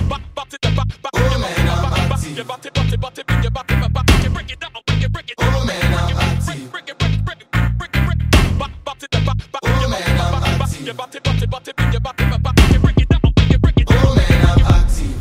Oh man, I'm active. Oh man, I'm active. Oh man, I'm active. Oh man, I'm active.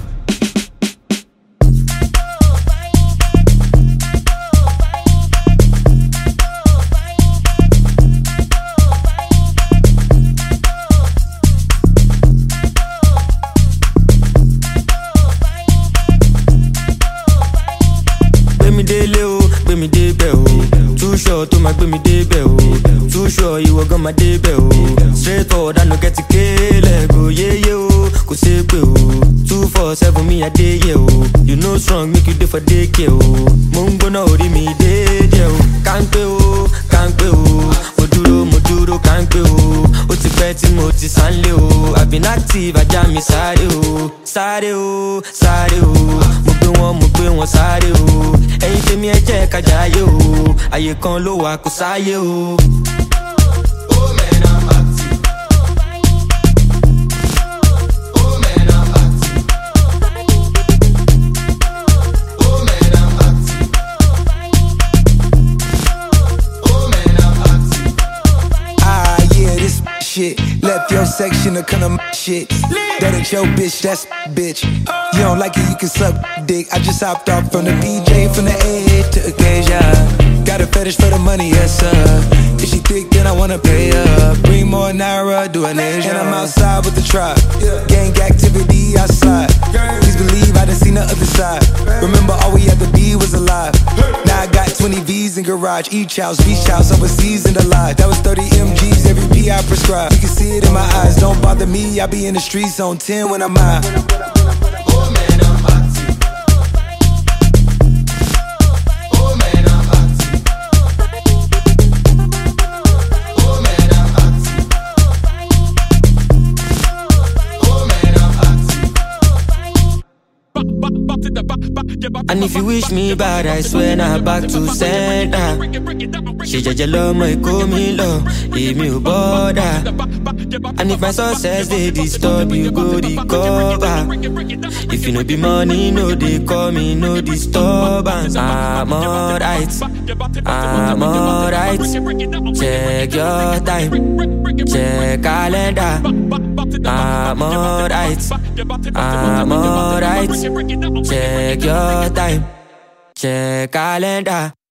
Gbé mi débẹ̀ o, too sure tó máa gbé mi débẹ̀ o, too sure ìwọ gan máa débẹ̀ o, straight forward I no get to kélẹ̀ go yéyé o, kò ṣe pé o, 247 mi àdéyẹ o, you know strong make you dey for daycare o, mo ń gbóná orí mi déédéé o, kánpé o, mo dúró kánpé o, ó ti pẹ́ tí mo ti sánlé o, I've been active ajá mi sáré o, mo gbé wọn sáré o, ẹ̀yin tèmi ẹ jẹ́ ká jayé o, àyè kan ló wà kò sáyé o. Oh man, I'm active. Oh man, I'm active. Oh man, I'm active. Oh man, I'm active. Ah, yeah, this shit. Left your section to kind of shit. That ain't your bitch, that's bitch. You don't like it, you can suck dick. I just hopped off from the BJ, from the A to Acacia. Got a fetish for the money, yes sir. If she thick, then I wanna pay her. Bring more Naira, do an Asia. And I'm outside with the tribe. Gang activity outside. Please believe I done seen the other side. Remember all we had to be was alive. Now I got 20 V's in garage. Each house, beach house, overseas and alive. That was 30 MGs, every P I prescribe. You can see it in my eyes, don't bother me. I be in the streets on 10 when I'm high. Oh man, I'm active. Oh man, I'm active. Oh man, I'm active. Oh man, I'm active. And if you wish me bad, I swear na back to sender. Ṣe jẹ́jẹ́ lọ́mọ Èkó mi lọ, èmi ò bother. And if my success dey disturb you, go recover. If you no be money, no dey call me, no disturbance. I'm alright. Check your time, check calendar. I'm alright. Check your time, check calendar.